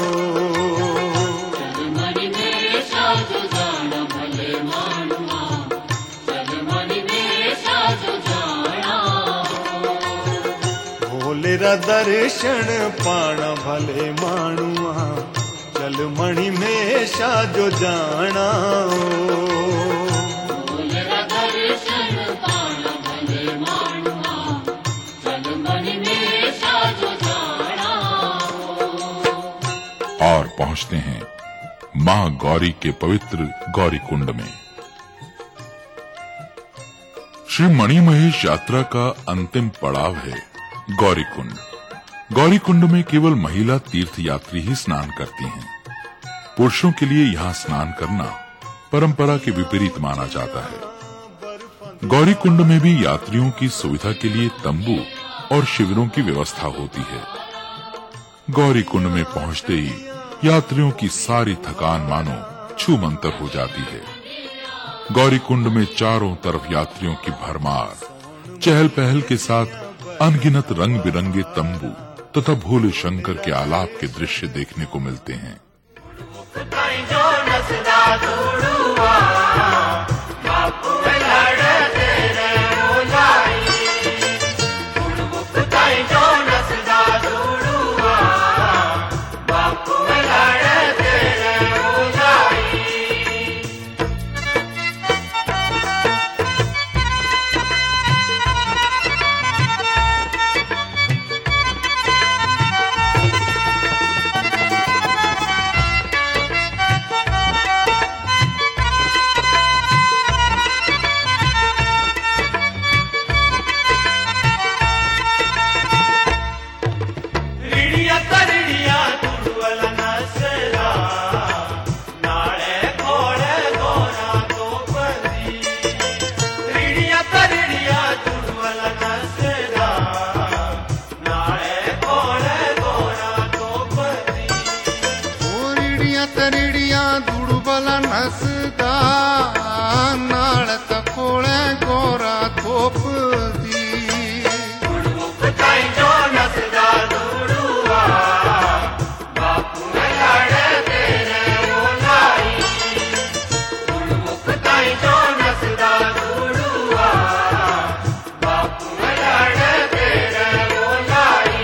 चल मणिमहेशा जो जाना भले मानुआ, चल मणिमहेशा जो जाना, भोले रा दर्शन पाना भले माणुआ, चल मणिमहेशा जो जाना। भोलेरा दर्शन पाना भले मानुआ, चल मणिमहेशा जो जाना। और पहुंचते हैं मां गौरी के पवित्र गौरीकुंड में। श्री मणिमहेश यात्रा का अंतिम पड़ाव है गौरीकुंड। गौरीकुंड में केवल महिला तीर्थ यात्री ही स्नान करती हैं। पुरुषों के लिए यहाँ स्नान करना परंपरा के विपरीत माना जाता है। गौरीकुंड में भी यात्रियों की सुविधा के लिए तंबू और शिविरों की व्यवस्था होती है। गौरीकुंड में पहुंचते ही यात्रियों की सारी थकान मानो छूमंतर हो जाती है। गौरीकुंड में चारों तरफ यात्रियों की भरमार, चहल पहल के साथ अनगिनत रंग बिरंगे तंबू तथा भोले शंकर के आलाप के दृश्य देखने को मिलते हैं। नसदा नाल तकोड़े गोरा थोप दी गुड़मुख ताई जो नसदा दूड़ुआ बापू में लड़े तेरे वो लाई गुड़मुख ताई जो नसदा दूड़ुआ बापू में लड़े तेरे वो लाई।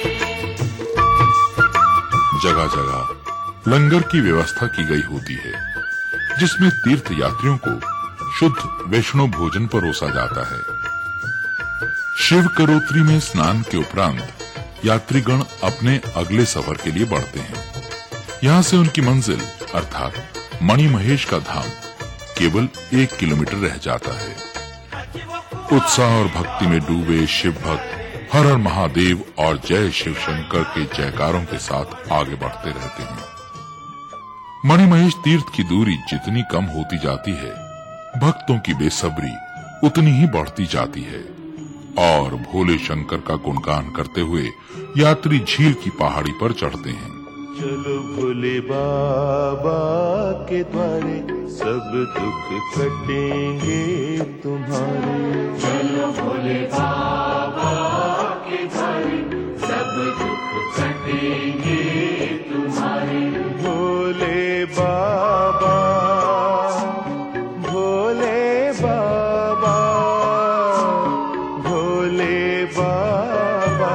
जगह जगह लंगर की व्यवस्था की गई होती है, जिसमें तीर्थ यात्रियों को शुद्ध वैष्णव भोजन परोसा जाता है। शिव करोत्री में स्नान के उपरांत यात्रीगण अपने अगले सफर के लिए बढ़ते हैं। यहाँ से उनकी मंजिल अर्थात मणिमहेश का धाम केवल एक किलोमीटर रह जाता है। उत्साह और भक्ति में डूबे शिव भक्त हर हर महादेव और जय शिव शंकर के जयकारों के साथ आगे बढ़ते रहते हैं। मणिमहेश तीर्थ की दूरी जितनी कम होती जाती है, भक्तों की बेसब्री उतनी ही बढ़ती जाती है और भोले शंकर का गुणगान करते हुए यात्री झील की पहाड़ी पर चढ़ते हैं। चलो भोले बाबा के द्वारे सब दुख कटेंगे तुम्हारे। चलो भोले बाबा के द्वारे सब दुख कटेंगे तुम्हारे। भोले बाबा भोले बाबा भोले बाबा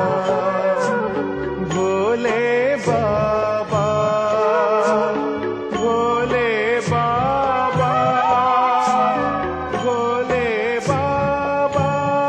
भोले बाबा भोले बाबा भोले बाबा।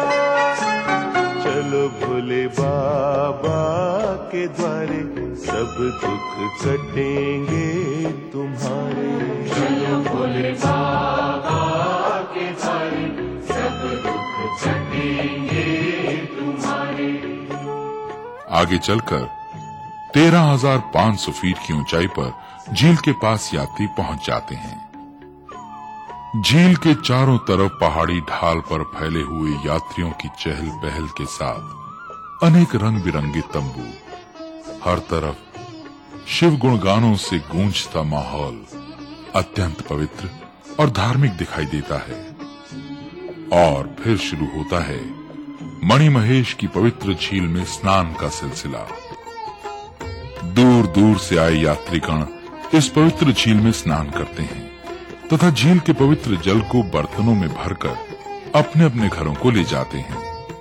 चलो भोले बाबा के द्वारे सब दुख कटेंगे तुम्हारे। चलो भोले बाबा के द्वारे सब दुख कटेंगे तुम्हारे। आगे चलकर तेरह हजार पाँच सौ फीट की ऊंचाई पर झील के पास यात्री पहुंच जाते हैं। झील के चारों तरफ पहाड़ी ढाल पर फैले हुए यात्रियों की चहल पहल के साथ अनेक रंग बिरंगे तंबू, हर तरफ शिव गुणगानों से गूंजता माहौल अत्यंत पवित्र और धार्मिक दिखाई देता है। और फिर शुरू होता है मणिमहेश की पवित्र झील में स्नान का सिलसिला। दूर दूर से आए यात्रीगण इस पवित्र झील में स्नान करते हैं तथा झील के पवित्र जल को बर्तनों में भरकर अपने अपने घरों को ले जाते हैं।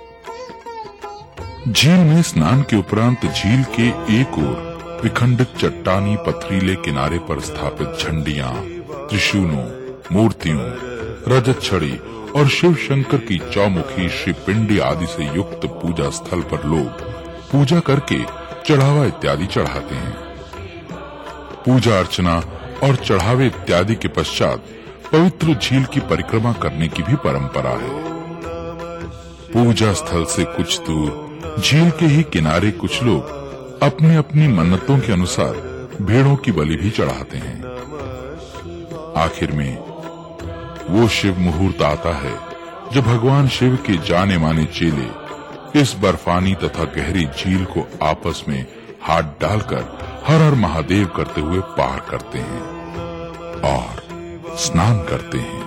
झील में स्नान के उपरांत झील के एक ओर विखंडित चट्टानी पथरीले किनारे पर स्थापित झंडियां, त्रिशूलों, मूर्तियों, रजत छड़ी और शिव शंकर की चौमुखी श्री पिंडी आदि से युक्त पूजा स्थल पर लोग पूजा करके चढ़ावा इत्यादि चढ़ाते हैं। पूजा अर्चना और चढ़ावे इत्यादि के पश्चात पवित्र झील की परिक्रमा करने की भी परंपरा है। पूजा स्थल से कुछ दूर झील के ही किनारे कुछ लोग अपनी अपनी मन्नतों के अनुसार भेड़ों की बलि भी चढ़ाते हैं। आखिर में वो शिव मुहूर्त आता है जब भगवान शिव के जाने माने चेले इस बर्फानी तथा गहरी झील को आपस में हाथ डालकर हर हर महादेव करते हुए पार करते हैं और स्नान करते हैं।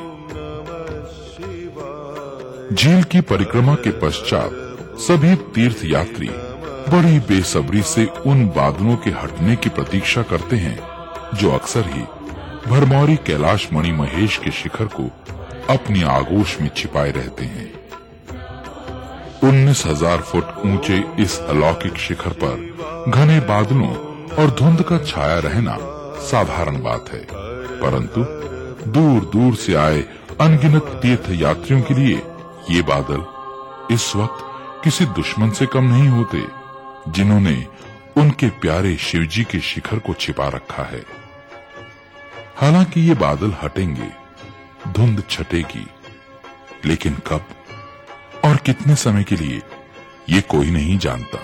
झील की परिक्रमा के पश्चात सभी तीर्थ यात्री बड़ी बेसब्री से उन बादलों के हटने की प्रतीक्षा करते हैं जो अक्सर ही भरमौरी कैलाश मणिमहेश के शिखर को अपनी आगोश में छिपाए रहते हैं। उन्नीस हजार फुट ऊंचे इस अलौकिक शिखर पर घने बादलों और धुंध का छाया रहना साधारण बात है, परंतु दूर दूर से आए अनगिनत तीर्थ यात्रियों के लिए ये बादल इस वक्त किसी दुश्मन से कम नहीं होते जिन्होंने उनके प्यारे शिवजी के शिखर को छिपा रखा है। हालांकि ये बादल हटेंगे, धुंध छटेगी, लेकिन कब और कितने समय के लिए ये कोई नहीं जानता।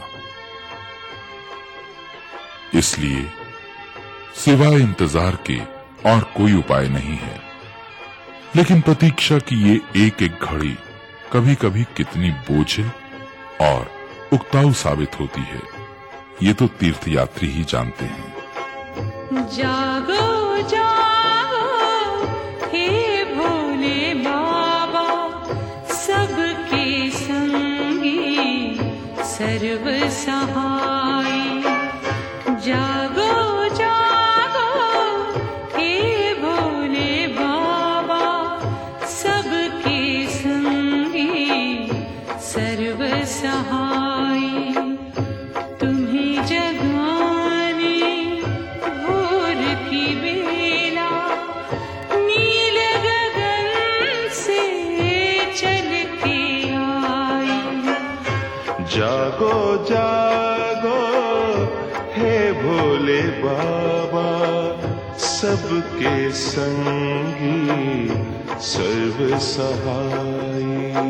इसलिए सिवाय इंतजार के और कोई उपाय नहीं है। लेकिन प्रतीक्षा की ये एक एक घड़ी कभी कभी कितनी बोझिल और उकताऊ साबित होती है, ये तो तीर्थ यात्री ही जानते हैं। जागो जागो सहाय। जागो जागो हे भोले बाबा, सबके संगी सर्व सहाय। तुम्हें जगाने भोर की बेला, नील गगन से चल के आई। जागो जागो हे भोले बाबा, सबके संगी सर्व सहाय।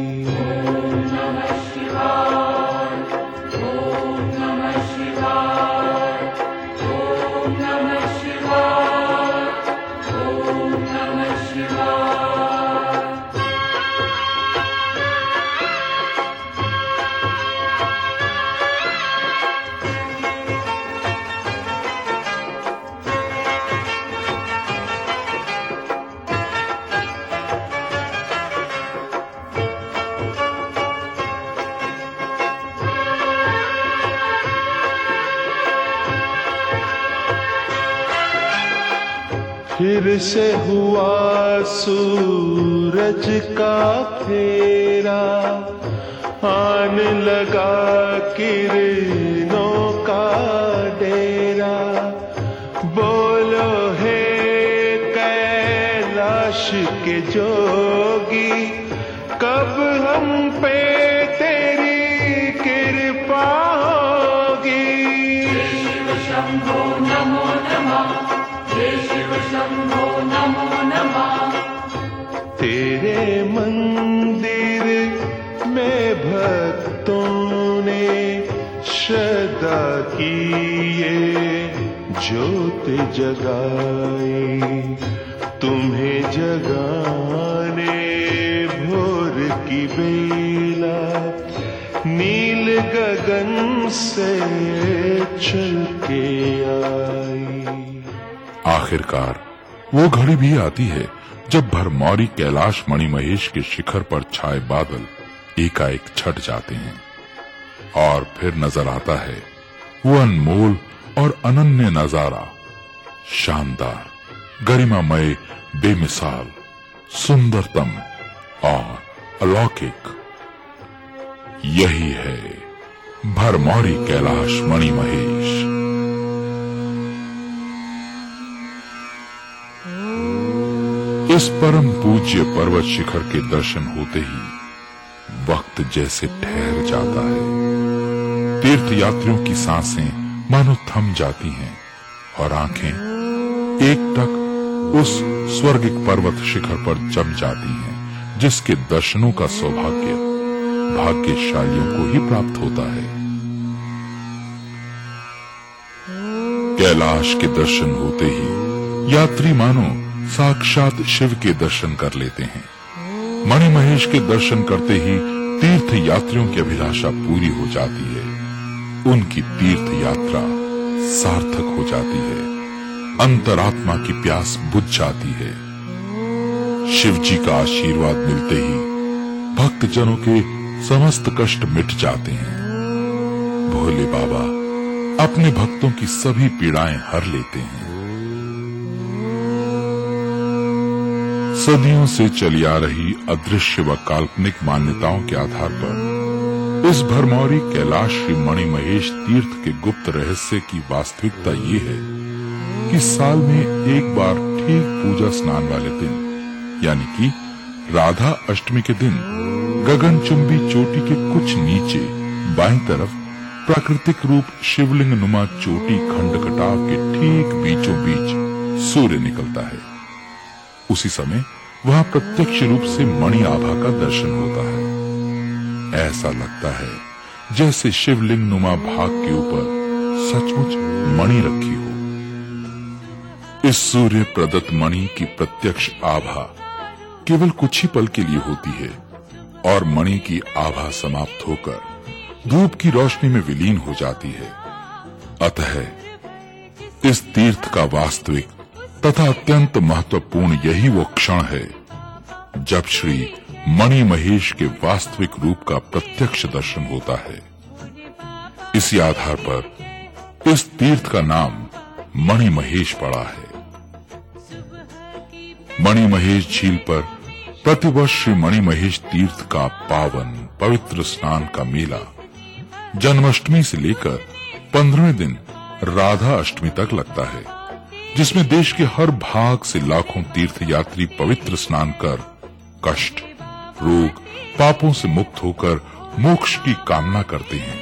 फिर से हुआ सूरज का फेरा, आने लगा किरणों का डेरा। बोलो हे कैलाश के जोगी, कब हम पे तेरी कृपा होगी। शिव शंभो नमो नमः, शिव शंभो नमो नमः। तेरे मंदिर में भक्तों ने श्रद्धा की ये ज्योत जगाई। तुम्हें जगाने भोर की बेला, नील गगन से चल के आई। आखिरकार वो घड़ी भी आती है जब भरमौरी कैलाश मणिमहेश के शिखर पर छाए बादल एकाएक छट जाते हैं और फिर नजर आता है वो अनमोल और अनन्य नजारा। शानदार, गरिमामय, बेमिसाल, सुंदरतम और अलौकिक। यही है भरमौरी कैलाश मणिमहेश। इस परम पूज्य पर्वत शिखर के दर्शन होते ही वक्त जैसे ठहर जाता है। तीर्थ यात्रियों की सांसें मानो थम जाती हैं और आंखें एकटक उस स्वर्गिक पर्वत शिखर पर जम जाती हैं, जिसके दर्शनों का सौभाग्य भाग्यशालियों को ही प्राप्त होता है। कैलाश के दर्शन होते ही यात्री मानो साक्षात शिव के दर्शन कर लेते हैं। मणिमहेश के दर्शन करते ही तीर्थ यात्रियों की अभिलाषा पूरी हो जाती है। उनकी तीर्थ यात्रा सार्थक हो जाती है। अंतरात्मा की प्यास बुझ जाती है। शिव जी का आशीर्वाद मिलते ही भक्तजनों के समस्त कष्ट मिट जाते हैं। भोले बाबा अपने भक्तों की सभी पीड़ाएं हर लेते हैं। सदियों से चली आ रही अदृश्य व काल्पनिक मान्यताओं के आधार पर इस भरमौरी कैलाश श्री मणिमहेश तीर्थ के गुप्त रहस्य की वास्तविकता ये है कि साल में एक बार ठीक पूजा स्नान वाले दिन, यानी कि राधा अष्टमी के दिन, गगनचुंबी चोटी के कुछ नीचे बाईं तरफ प्राकृतिक रूप शिवलिंग नुमा चोटी खंड कटाव के ठीक बीचों बीच सूर्य निकलता है। उसी समय वहां प्रत्यक्ष रूप से मणि आभा का दर्शन होता है। ऐसा लगता है जैसे शिवलिंग नुमा भाग के ऊपर सचमुच मणि रखी हो। इस सूर्य प्रदत्त मणि की प्रत्यक्ष आभा केवल कुछ ही पल के लिए होती है और मणि की आभा समाप्त होकर धूप की रोशनी में विलीन हो जाती है। अतः इस तीर्थ का वास्तविक तथा अत्यंत महत्वपूर्ण यही वो क्षण है जब श्री मणिमहेश के वास्तविक रूप का प्रत्यक्ष दर्शन होता है। इसी आधार पर इस तीर्थ का नाम मणिमहेश पड़ा है। मणिमहेश झील पर प्रतिवर्ष श्री मणिमहेश तीर्थ का पावन पवित्र स्नान का मेला जन्माष्टमी से लेकर पंद्रहवें दिन राधा अष्टमी तक लगता है, जिसमें देश के हर भाग से लाखों तीर्थ यात्री पवित्र स्नान कर कष्ट, रोग, पापों से मुक्त होकर मोक्ष की कामना करते हैं।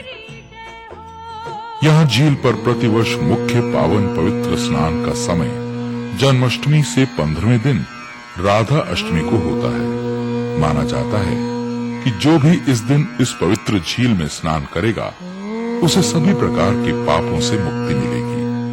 यहाँ झील पर प्रतिवर्ष मुख्य पावन पवित्र स्नान का समय जन्माष्टमी से पंद्रहवें दिन राधा अष्टमी को होता है। माना जाता है कि जो भी इस दिन इस पवित्र झील में स्नान करेगा उसे सभी प्रकार के पापों से मुक्ति मिलेगी।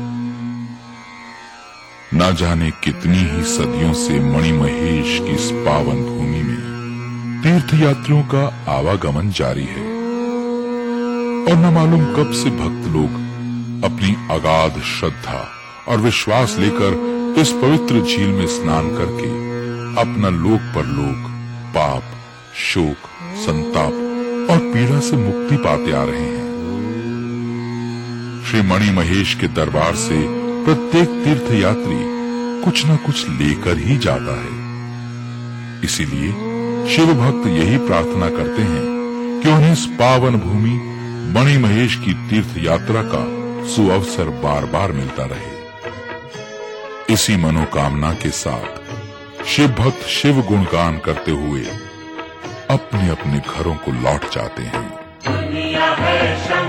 न जाने कितनी ही सदियों से मणिमहेश की इस पावन भूमि में तीर्थ यात्रियों का आवागमन जारी है और न मालूम कब से भक्त लोग अपनी अगाध श्रद्धा और विश्वास लेकर इस पवित्र झील में स्नान करके अपना लोक परलोक, पाप, शोक, संताप और पीड़ा से मुक्ति पाते आ रहे हैं। श्री मणिमहेश के दरबार से प्रत्येक तीर्थ यात्री कुछ न कुछ लेकर ही जाता है। इसीलिए शिव भक्त यही प्रार्थना करते हैं कि उन्हें इस पावन भूमि मणिमहेश की तीर्थ यात्रा का सुअवसर बार बार मिलता रहे। इसी मनोकामना के साथ शिव भक्त शिव गुणगान करते हुए अपने अपने घरों को लौट जाते हैं। दुनिया है